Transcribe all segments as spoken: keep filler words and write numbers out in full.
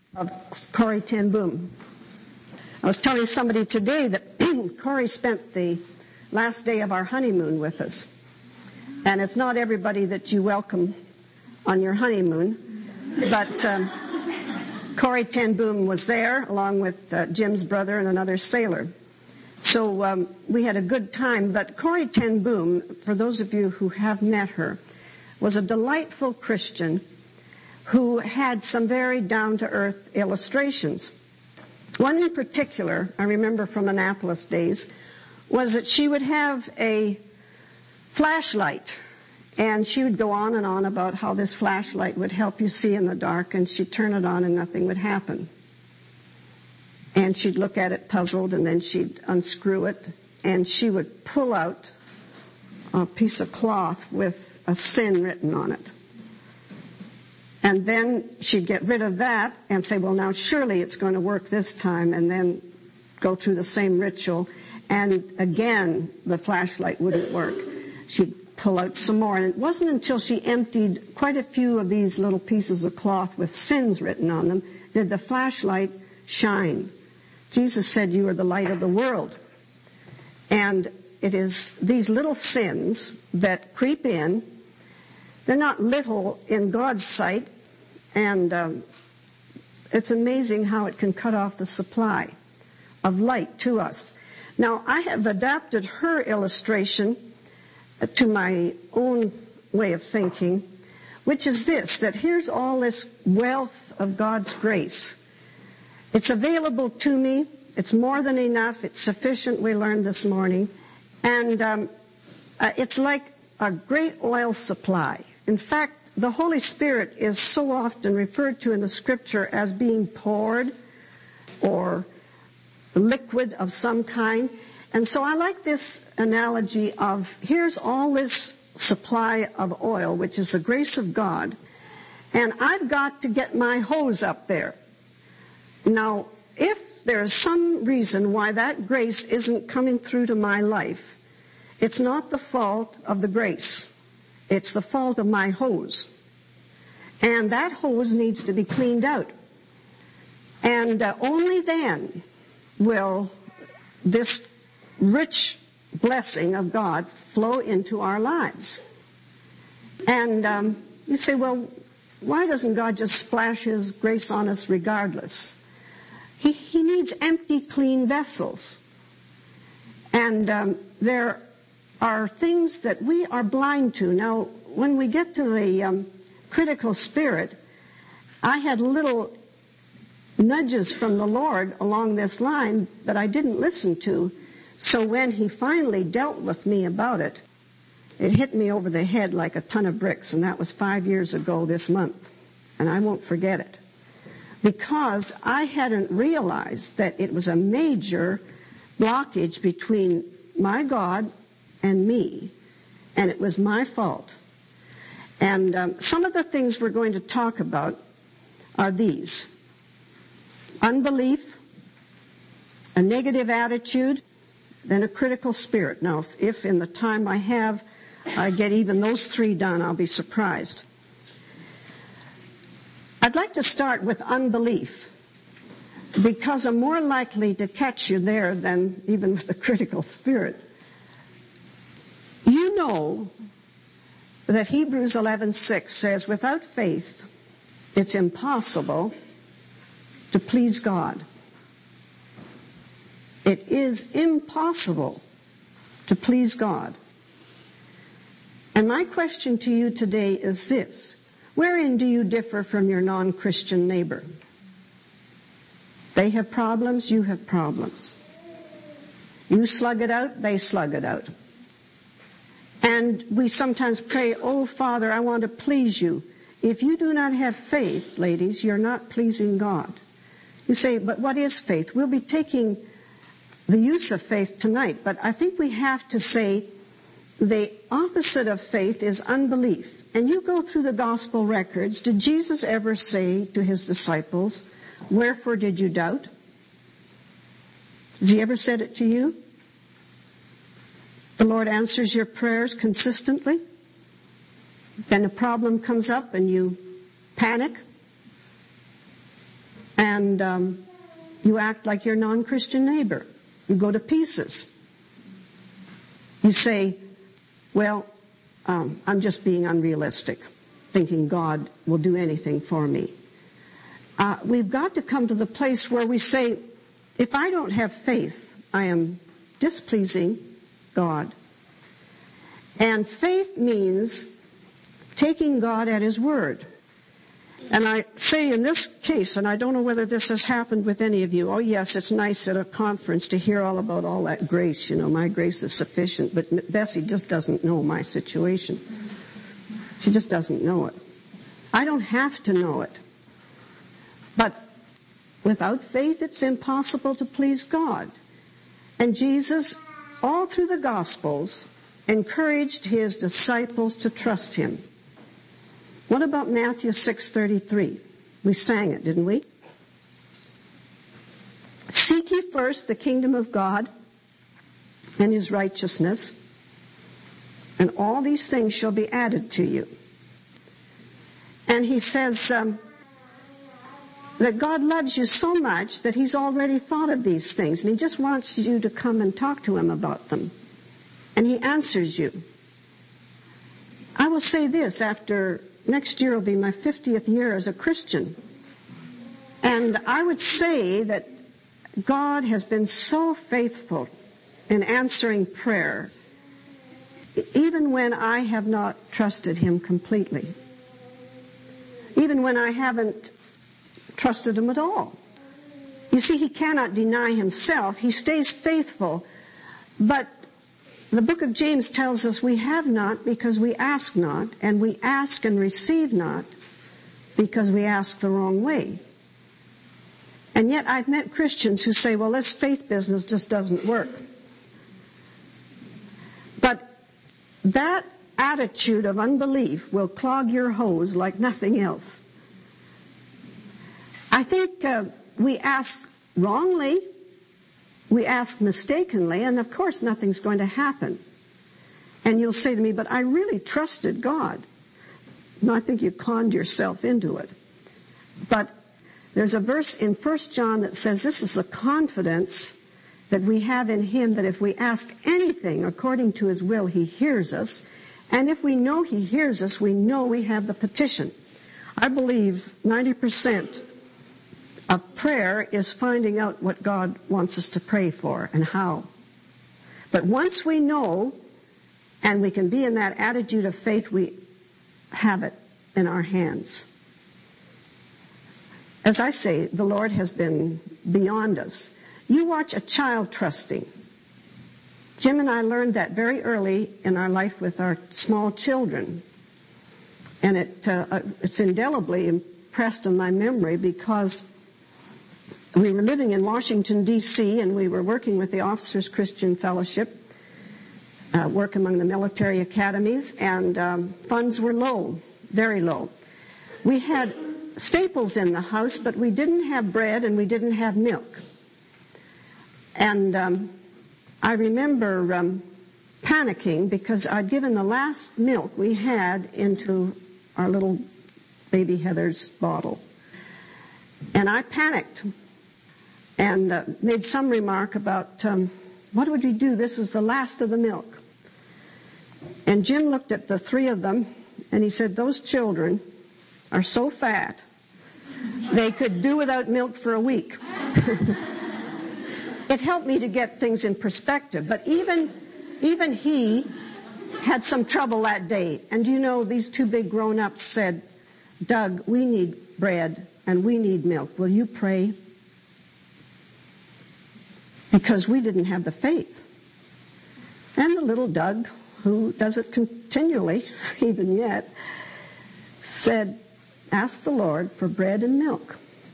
of Corrie ten Boom. I was telling somebody today that Corrie spent the last day of our honeymoon with us. And it's not everybody that you welcome on your honeymoon, but um, Corrie ten Boom was there along with uh, Jim's brother and another sailor. So um, we had a good time. But Corrie ten Boom, for those of you who have met her, was a delightful Christian who had some very down-to-earth illustrations. One in particular, I remember from Annapolis days, was that she would have a flashlight, and she would go on and on about how this flashlight would help you see in the dark, and she'd turn it on and nothing would happen. And she'd look at it puzzled, and then she'd unscrew it, and she would pull out a piece of cloth with a sin written on it. And then she'd get rid of that and say, well, now surely it's going to work this time, and then go through the same ritual. And again, the flashlight wouldn't work. She'd pull out some more. And it wasn't until she emptied quite a few of these little pieces of cloth with sins written on them did the flashlight shine. Jesus said, you are the light of the world. And it is these little sins that creep in. They're not little in God's sight, and um, it's amazing how it can cut off the supply of light to us. Now, I have adapted her illustration to my own way of thinking, which is this, that here's all this wealth of God's grace. It's available to me. It's more than enough. It's sufficient, we learned this morning. And um, uh, it's like a great oil supply. In fact, the Holy Spirit is so often referred to in the Scripture as being poured or liquid of some kind. And so I like this analogy of here's all this supply of oil, which is the grace of God, and I've got to get my hose up there. Now, if there's some reason why that grace isn't coming through to my life, it's not the fault of the grace. It's the fault of my hose. And that hose needs to be cleaned out. And uh, only then will this rich blessing of God flow into our lives. And um, you say, well, why doesn't God just splash His grace on us regardless? He, he needs empty, clean vessels. And um, there are things that we are blind to. Now, when we get to the um, critical spirit, I had little nudges from the Lord along this line that I didn't listen to. So when He finally dealt with me about it, it hit me over the head like a ton of bricks, and that was five years ago this month. And I won't forget it. Because I hadn't realized that it was a major blockage between my God and me, and it was my fault. And um, some of the things we're going to talk about are these: unbelief, a negative attitude, then a critical spirit. Now, if, if in the time I have I get even those three done, I'll be surprised. I'd like to start with unbelief, because I'm more likely to catch you there than even with the critical spirit. You know that Hebrews eleven six says, without faith, it's impossible to please God. It is impossible to please God. And my question to you today is this: wherein do you differ from your non-Christian neighbor? They have problems, you have problems. You slug it out, they slug it out. And we sometimes pray, oh, Father, I want to please you. If you do not have faith, ladies, you're not pleasing God. You say, but what is faith? We'll be taking the use of faith tonight, but I think we have to say the opposite of faith is unbelief. And you go through the gospel records. Did Jesus ever say to His disciples, wherefore did you doubt? Has He ever said it to you? The Lord answers your prayers consistently. Then a problem comes up and you panic. and um, you act like your non-Christian neighbor. You go to pieces. You say, well, um, I'm just being unrealistic, thinking God will do anything for me. Uh, we've got to come to the place where we say, if I don't have faith, I am displeasing God. And faith means taking God at His word. And I say in this case, and I don't know whether this has happened with any of you, oh yes, it's nice at a conference to hear all about all that grace, you know, my grace is sufficient, but Bessie just doesn't know my situation. She just doesn't know it. I don't have to know it. But without faith, it's impossible to please God. And Jesus, all through the Gospels, encouraged His disciples to trust Him. What about Matthew six thirty-three? We sang it, didn't we? Seek ye first the kingdom of God and His righteousness, and all these things shall be added to you. And He says um, that God loves you so much that He's already thought of these things, and He just wants you to come and talk to Him about them. And He answers you. I will say this, after next year will be my fiftieth year as a Christian. And I would say that God has been so faithful in answering prayer, even when I have not trusted Him completely. Even when I haven't trusted Him at all. You see, He cannot deny Himself. He stays faithful. But the book of James tells us we have not because we ask not, and we ask and receive not because we ask the wrong way. And yet I've met Christians who say, well, this faith business just doesn't work. But that attitude of unbelief will clog your hose like nothing else. I think uh, we ask wrongly. We ask mistakenly, and of course nothing's going to happen. And you'll say to me, but I really trusted God. No, I think you conned yourself into it. But there's a verse in First John that says this is the confidence that we have in Him, that if we ask anything according to His will, He hears us. And if we know He hears us, we know we have the petition. I believe ninety percent of prayer is finding out what God wants us to pray for and how. But once we know, and we can be in that attitude of faith, we have it in our hands. As I say, the Lord has been beyond us. You watch a child trusting. Jim and I learned that very early in our life with our small children. And it uh, it's indelibly impressed on my memory because we were living in Washington, D C, and we were working with the Officers Christian Fellowship, uh, work among the military academies, and um, funds were low, very low. We had staples in the house, but we didn't have bread and we didn't have milk. And um, I remember um, panicking because I'd given the last milk we had into our little baby Heather's bottle. And I panicked and uh, made some remark about, um, what would we do? This is the last of the milk. And Jim looked at the three of them, and he said, those children are so fat, they could do without milk for a week. It helped me to get things in perspective. But even, even he had some trouble that day. And you know, these two big grown-ups said, Doug, we need bread and we need milk. Will you pray? Because we didn't have the faith. And the little Doug, who does it continually, even yet, said, ask the Lord for bread and milk.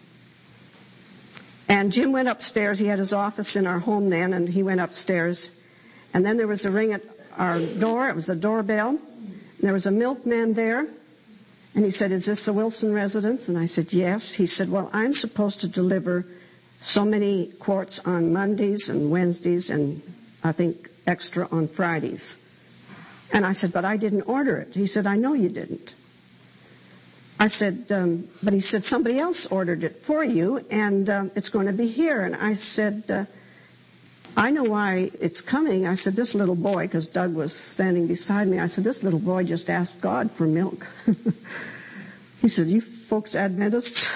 And Jim went upstairs. He had his office in our home then, and he went upstairs. And then there was a ring at our door. It was a doorbell. And there was a milkman there. And he said, is this the Wilson residence? And I said, yes. He said, well, I'm supposed to deliver so many quarts on Mondays and Wednesdays and I think extra on Fridays. And I said, but I didn't order it. He said, I know you didn't. I said, um, but he said, somebody else ordered it for you, and um, it's going to be here. And I said, uh, I know why it's coming. I said, this little boy, because Doug was standing beside me, I said, this little boy just asked God for milk. He said, you folks Adventists?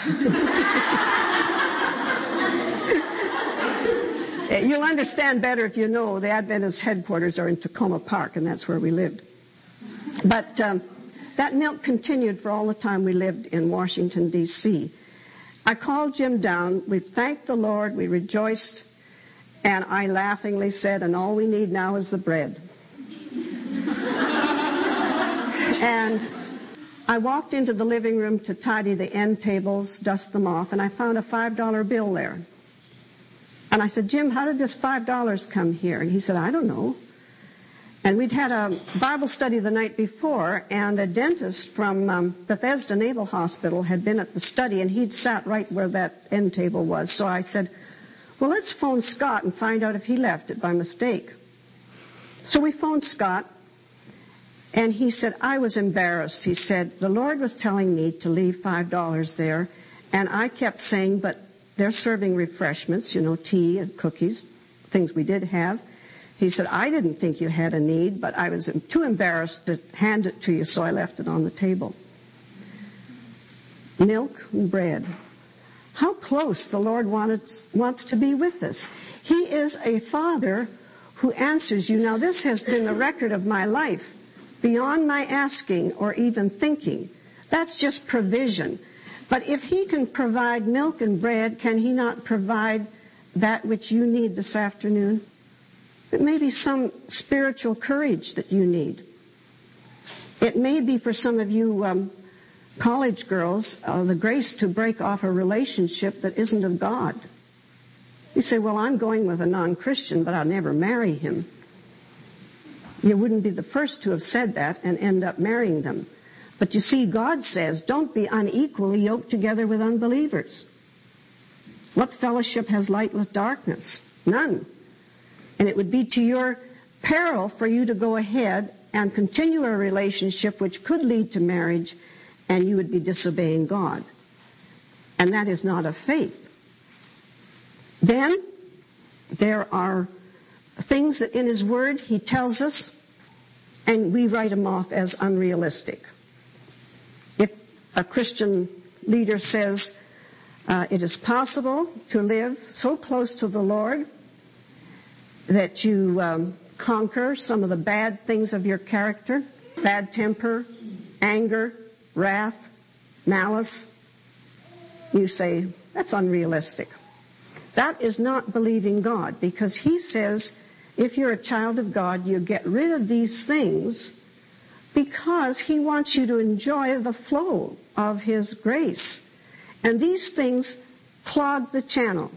You'll understand better if you know the Adventist headquarters are in Tacoma Park, and that's where we lived. But um, that milk continued for all the time we lived in Washington, D C I called Jim down. We thanked the Lord. We rejoiced. And I laughingly said, and all we need now is the bread. And I walked into the living room to tidy the end tables, dust them off, and I found a five dollar bill there. And I said, Jim, how did this five dollars come here? And he said, I don't know. And we'd had a Bible study the night before, and a dentist from um, Bethesda Naval Hospital had been at the study, and he'd sat right where that end table was. So I said, well, let's phone Scott and find out if he left it by mistake. So we phoned Scott, and he said, I was embarrassed. He said, the Lord was telling me to leave five dollars there, and I kept saying, but they're serving refreshments, you know, tea and cookies, things we did have. He said, I didn't think you had a need, but I was too embarrassed to hand it to you, so I left it on the table. Milk and bread. How close the Lord wanted, wants to be with us. He is a Father who answers you. Now, this has been the record of my life, beyond my asking or even thinking. That's just provision. But if He can provide milk and bread, can He not provide that which you need this afternoon? It may be some spiritual courage that you need. It may be for some of you um, college girls, uh, the grace to break off a relationship that isn't of God. You say, well, I'm going with a non-Christian, but I'll never marry him. You wouldn't be the first to have said that and end up marrying them. But you see, God says, don't be unequally yoked together with unbelievers. What fellowship has light with darkness? None. And it would be to your peril for you to go ahead and continue a relationship which could lead to marriage, and you would be disobeying God. And that is not of faith. Then there are things that in His Word He tells us, and we write them off as unrealistic. If a Christian leader says uh, it is possible to live so close to the Lord that you um, conquer some of the bad things of your character, bad temper, anger, wrath, malice, you say, that's unrealistic. That is not believing God, because He says if you're a child of God, you get rid of these things because He wants you to enjoy the flow of His grace. And these things clog the channel.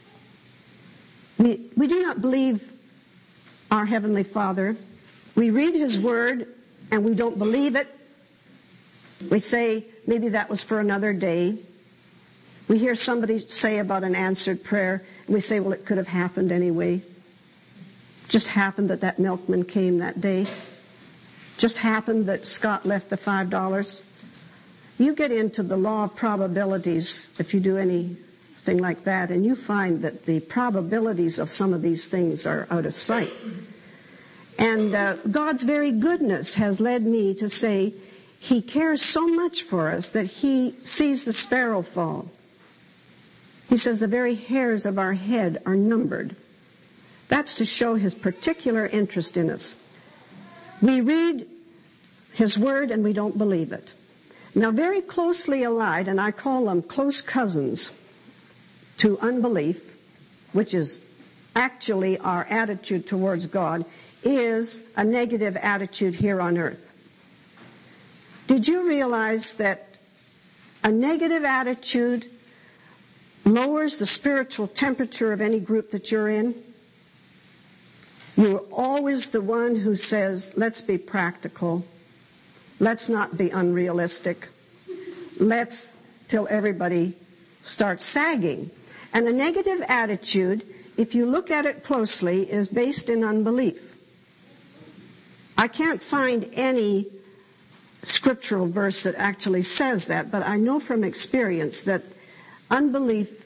We, we do not believe our Heavenly Father. We read His Word and we don't believe it. We say, maybe that was for another day. We hear somebody say about an answered prayer, and we say, well, it could have happened anyway. Just happened that that milkman came that day. Just happened that Scott left the five dollars. You get into the law of probabilities if you do anything like that, and you find that the probabilities of some of these things are out of sight. And uh, God's very goodness has led me to say He cares so much for us that He sees the sparrow fall. He says the very hairs of our head are numbered. That's to show His particular interest in us. We read His Word and we don't believe it. Now, very closely allied, and I call them close cousins to unbelief, which is actually our attitude towards God, is a negative attitude here on earth. Did you realize that a negative attitude lowers the spiritual temperature of any group that you're in? You're always the one who says, let's be practical. Let's not be unrealistic. Let's, till everybody starts sagging. And a negative attitude, if you look at it closely, is based in unbelief. I can't find any scriptural verse that actually says that, but I know from experience that unbelief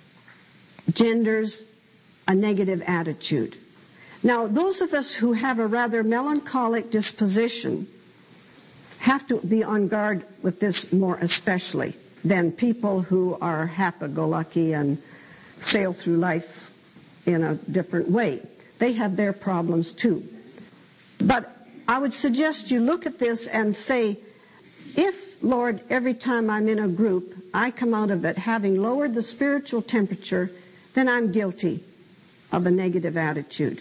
genders a negative attitude. Now, those of us who have a rather melancholic disposition have to be on guard with this more especially than people who are happy-go-lucky and sail through life in a different way. They have their problems too. But I would suggest you look at this and say, if, Lord, every time I'm in a group, I come out of it having lowered the spiritual temperature, then I'm guilty of a negative attitude.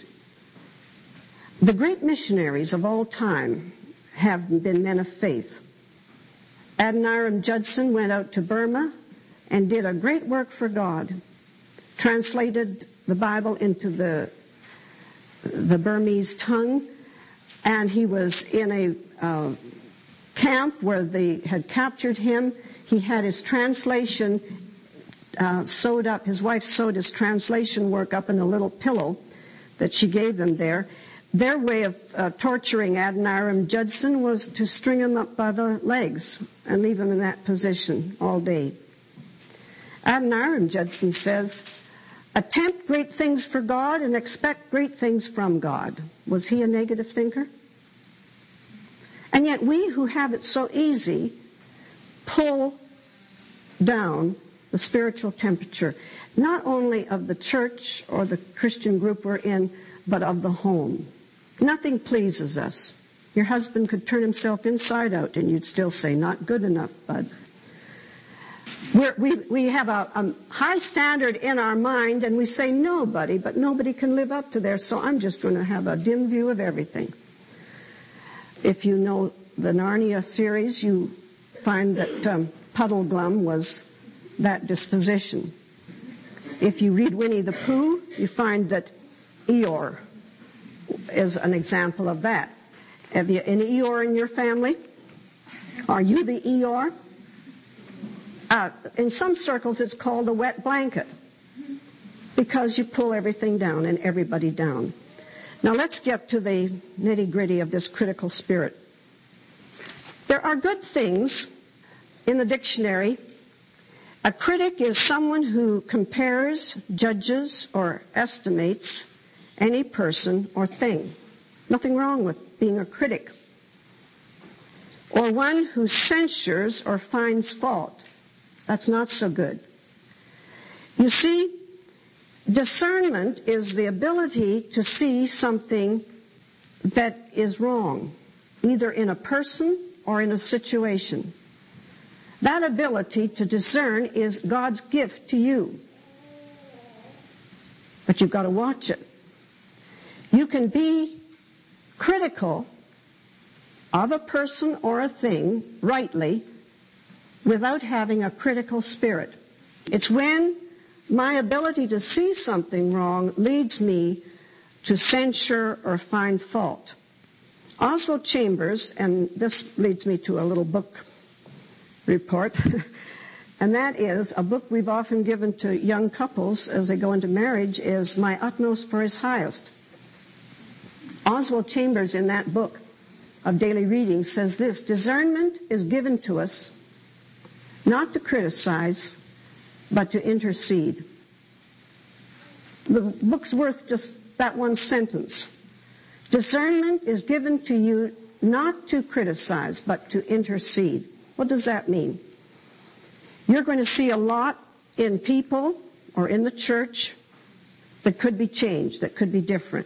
The great missionaries of all time have been men of faith. Adoniram Judson went out to Burma and did a great work for God, translated the Bible into the, the Burmese tongue, and he was in a uh, camp where they had captured him. He had his translation uh, sewed up. His wife sewed his translation work up in a little pillow that she gave him there. Their way of uh, torturing Adoniram Judson was to string him up by the legs and leave him in that position all day. Adoniram Judson says, attempt great things for God and expect great things from God. Was he a negative thinker? And yet we who have it so easy pull down the spiritual temperature, not only of the church or the Christian group we're in, but of the home. Nothing pleases us. Your husband could turn himself inside out and you'd still say, not good enough, bud. We're, we we have a, a high standard in our mind and we say, no, buddy, but nobody can live up to theirs, so I'm just going to have a dim view of everything. If you know the Narnia series, you find that um, Puddleglum was that disposition. If you read Winnie the Pooh, you find that Eeyore is an example of that. Have you an Eeyore in your family? Are you the Eeyore? Uh, in some circles, it's called a wet blanket because you pull everything down and everybody down. Now let's get to the nitty-gritty of this critical spirit. There are good things in the dictionary. A critic is someone who compares, judges, or estimates any person or thing. Nothing wrong with being a critic. Or one who censures or finds fault. That's not so good. You see, discernment is the ability to see something that is wrong, either in a person or in a situation. That ability to discern is God's gift to you. But you've got to watch it. You can be critical of a person or a thing rightly without having a critical spirit. It's when my ability to see something wrong leads me to censure or find fault. Oswald Chambers, and this leads me to a little book report, and that is a book we've often given to young couples as they go into marriage, is My Utmost for His Highest. Oswald Chambers in that book of daily reading says this: discernment is given to us not to criticize, but to intercede. The book's worth just that one sentence. Discernment is given to you not to criticize, but to intercede. What does that mean? You're going to see a lot in people or in the church that could be changed, that could be different.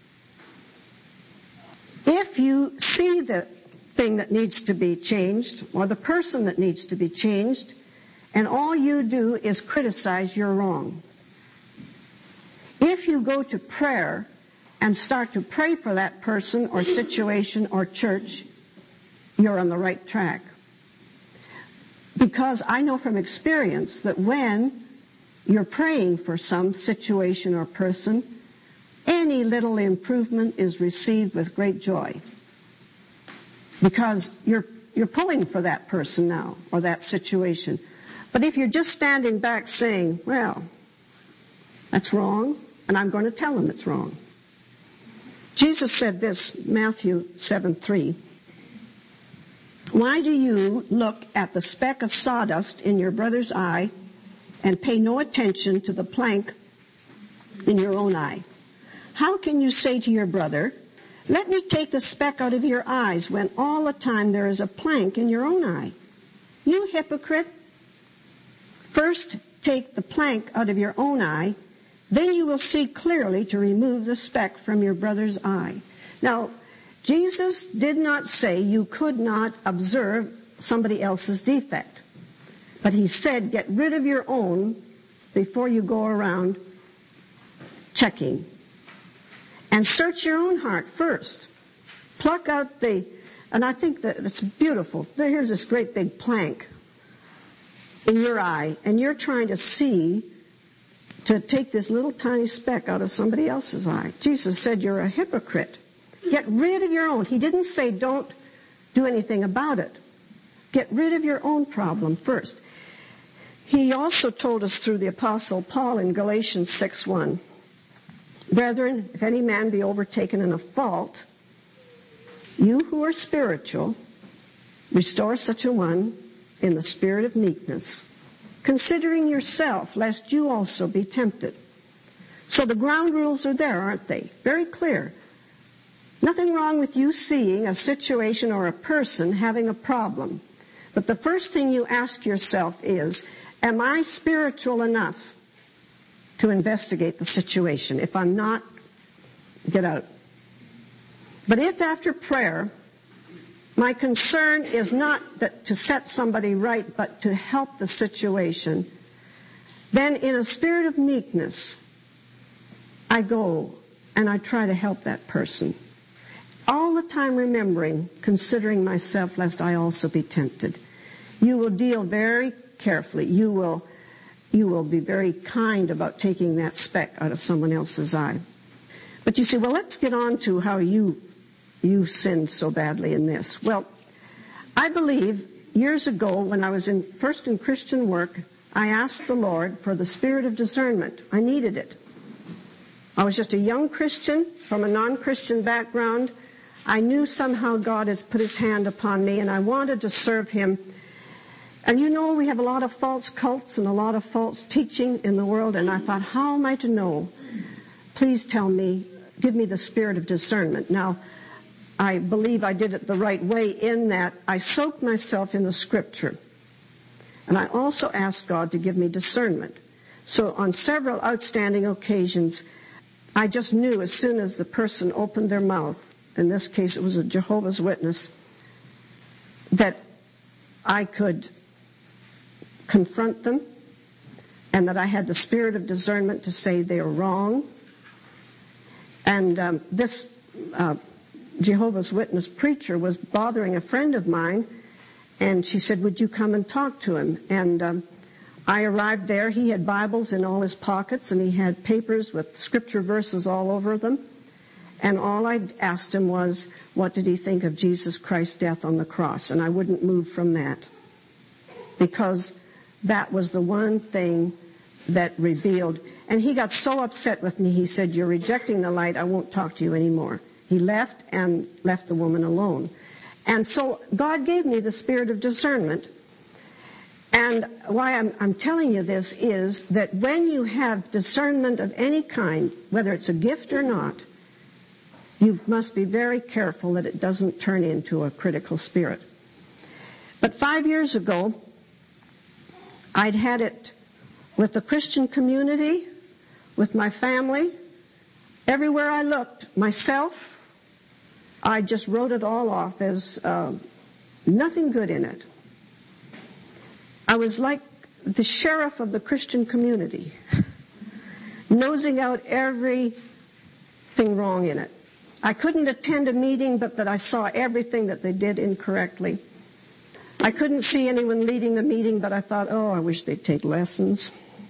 If you see the thing that needs to be changed or the person that needs to be changed, and all you do is criticize, you're wrong. If you go to prayer and start to pray for that person or situation or church, you're on the right track. Because I know from experience that when you're praying for some situation or person, any little improvement is received with great joy. Because you're you're pulling for that person now or that situation. But if you're just standing back saying, well, that's wrong, and I'm going to tell them it's wrong. Jesus said this, Matthew seven three. Why do you look at the speck of sawdust in your brother's eye and pay no attention to the plank in your own eye? How can you say to your brother, let me take the speck out of your eyes, when all the time there is a plank in your own eye? You hypocrite! First take the plank out of your own eye, then you will see clearly to remove the speck from your brother's eye. Now, Jesus did not say you could not observe somebody else's defect, but he said get rid of your own before you go around checking. And search your own heart first. Pluck out the, and I think that it's beautiful. Here's this great big plank in your eye, and you're trying to see to take this little tiny speck out of somebody else's eye. Jesus said you're a hypocrite. Get rid of your own. He didn't say don't do anything about it. Get rid of your own problem first. He also told us through the Apostle Paul in Galatians six one, brethren, if any man be overtaken in a fault, you who are spiritual, restore such a one in the spirit of meekness, considering yourself, lest you also be tempted. So the ground rules are there, aren't they? Very clear. Nothing wrong with you seeing a situation or a person having a problem. But the first thing you ask yourself is, am I spiritual enough to investigate the situation? If I'm not, get out. But if after prayer, my concern is not that to set somebody right, but to help the situation, then in a spirit of meekness, I go and I try to help that person. All the time remembering, considering myself, lest I also be tempted. You will deal very carefully. You will, you will be very kind about taking that speck out of someone else's eye. But you say, well, let's get on to how you, you sinned so badly in this. Well, I believe years ago when I was in, first in Christian work, I asked the Lord for the spirit of discernment. I needed it. I was just a young Christian from a non-Christian background. I knew somehow God has put his hand upon me, and I wanted to serve him. And you know, we have a lot of false cults and a lot of false teaching in the world, and I thought, how am I to know? Please tell me, give me the spirit of discernment. Now, I believe I did it the right way in that I soaked myself in the scripture. And I also asked God to give me discernment. So on several outstanding occasions, I just knew as soon as the person opened their mouth, in this case it was a Jehovah's Witness, that I could confront them and that I had the spirit of discernment to say they're wrong. And um, this uh, Jehovah's Witness preacher was bothering a friend of mine, and she said, would you come and talk to him? And um, I arrived there. He had Bibles in all his pockets, and he had papers with scripture verses all over them. And all I asked him was, what did he think of Jesus Christ's death on the cross? And I wouldn't move from that, because that was the one thing that revealed. And he got so upset with me, he said, you're rejecting the light, I won't talk to you anymore. He left and left the woman alone. And so God gave me the spirit of discernment. And why I'm, I'm telling you this is that when you have discernment of any kind, whether it's a gift or not, you must be very careful that it doesn't turn into a critical spirit. But five years ago, I'd had it with the Christian community, with my family, everywhere I looked, myself. I just wrote it all off as uh, nothing good in it. I was like the sheriff of the Christian community, nosing out everything wrong in it. I couldn't attend a meeting but that I saw everything that they did incorrectly. I couldn't see anyone leading the meeting, but I thought, oh, I wish they'd take lessons.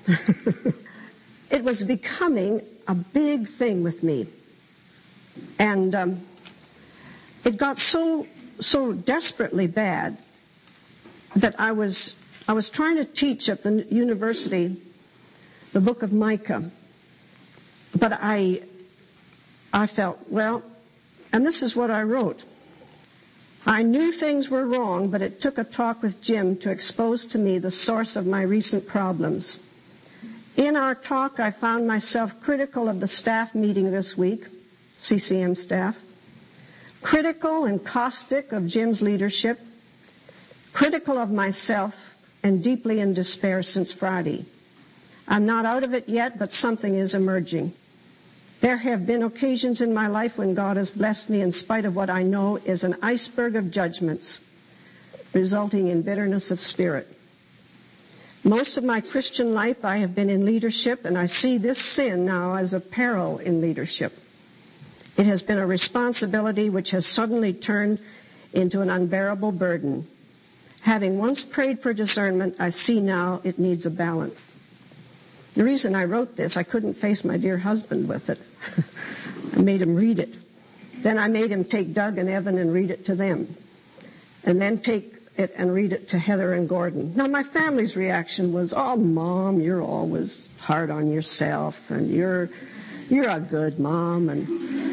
It was becoming a big thing with me. And um, it got so so desperately bad that I was I was trying to teach at the university the book of Micah. But I I felt, well, and this is what I wrote. I knew things were wrong, but it took a talk with Jim to expose to me the source of my recent problems. In our talk, I found myself critical of the staff meeting this week, C C M staff, critical and caustic of Jim's leadership, critical of myself, and deeply in despair since Friday. I'm not out of it yet, but something is emerging. There have been occasions in my life when God has blessed me in spite of what I know is an iceberg of judgments, resulting in bitterness of spirit. Most of my Christian life I have been in leadership, and I see this sin now as a peril in leadership. It has been a responsibility which has suddenly turned into an unbearable burden. Having once prayed for discernment, I see now it needs a balance. The reason I wrote this, I couldn't face my dear husband with it. I made him read it. Then I made him take Doug and Evan and read it to them. And then take it and read it to Heather and Gordon. Now my family's reaction was, oh, Mom, you're always hard on yourself, and you're you're a good mom. And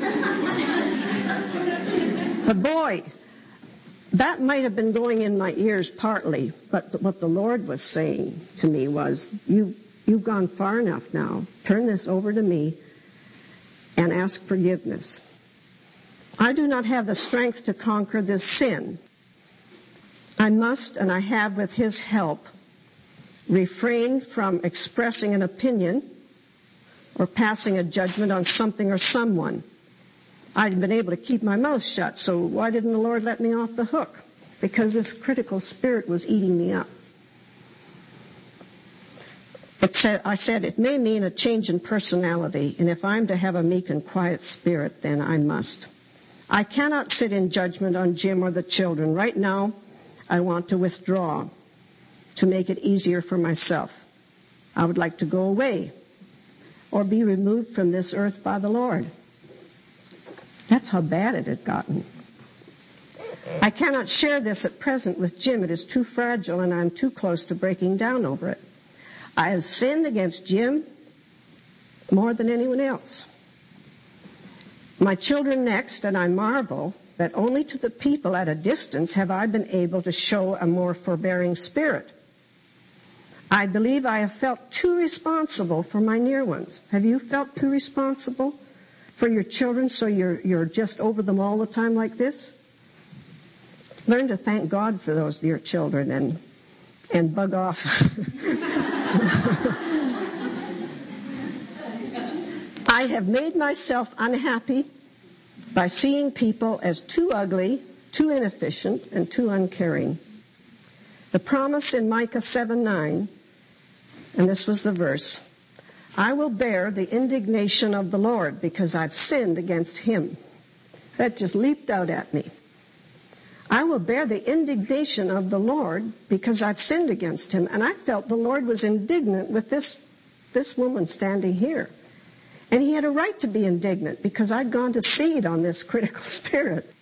but boy, that might have been going in my ears partly, but what the Lord was saying to me was, you You've gone far enough now. Turn this over to me and ask forgiveness. I do not have the strength to conquer this sin. I must, and I have with His help, refrain from expressing an opinion or passing a judgment on something or someone. I'd been able to keep my mouth shut, so why didn't the Lord let me off the hook? Because this critical spirit was eating me up. It said, I said, it may mean a change in personality, and if I'm to have a meek and quiet spirit, then I must. I cannot sit in judgment on Jim or the children. Right now, I want to withdraw to make it easier for myself. I would like to go away or be removed from this earth by the Lord. That's how bad it had gotten. I cannot share this at present with Jim. It is too fragile, and I'm too close to breaking down over it. I have sinned against Jim more than anyone else. My children next, and I marvel that only to the people at a distance have I been able to show a more forbearing spirit. I believe I have felt too responsible for my near ones. Have you felt too responsible for your children, so you're, you're just over them all the time like this? Learn to thank God for those dear children and, and bug off. I have made myself unhappy by seeing people as too ugly, too inefficient, and too uncaring. The promise in Micah seven nine, and this was the verse, I will bear the indignation of the Lord because I've sinned against Him. That just leaped out at me. I will bear the indignation of the Lord because I've sinned against Him. And I felt the Lord was indignant with this, this woman standing here. And He had a right to be indignant because I'd gone to seed on this critical spirit.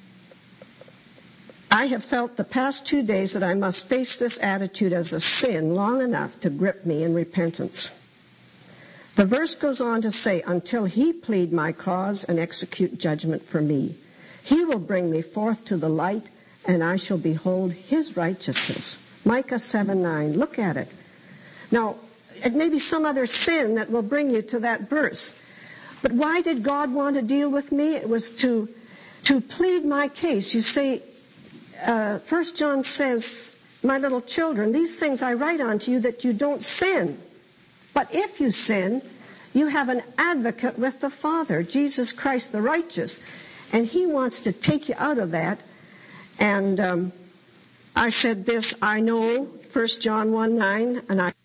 I have felt the past two days that I must face this attitude as a sin long enough to grip me in repentance. The verse goes on to say, until He plead my cause and execute judgment for me. He will bring me forth to the light, and I shall behold His righteousness. Micah seven nine. Look at it. Now, it may be some other sin that will bring you to that verse. But why did God want to deal with me? It was to, to plead my case. You see, uh, First John says, my little children, these things I write unto you that you don't sin. But if you sin, you have an advocate with the Father, Jesus Christ the righteous. And He wants to take you out of that. And um, I said this, I know First John one nine, and I